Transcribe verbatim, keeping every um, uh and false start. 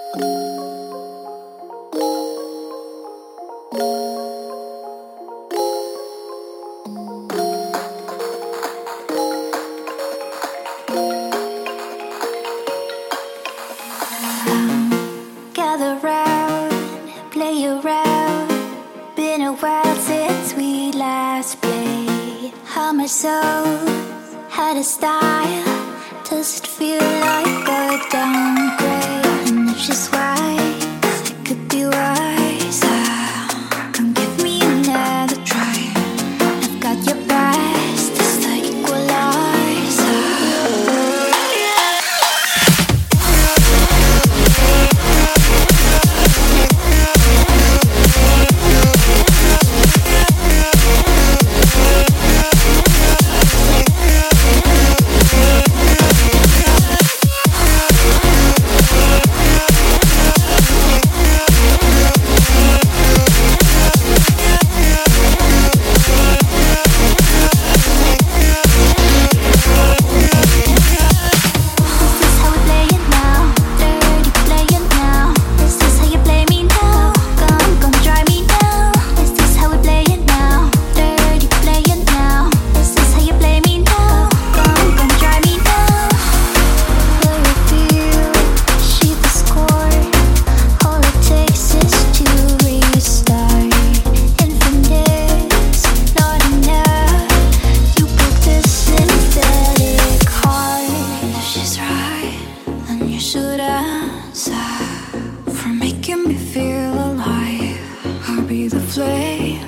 Gather round, play around. Been a while since we last played. How much so? Had a style. Does it feel like a downgrade? And if she's wise, it could be wiser. Come give me another try. I've got your best, it's the equalizer. Should answer for making me feel alive. I'll be the flame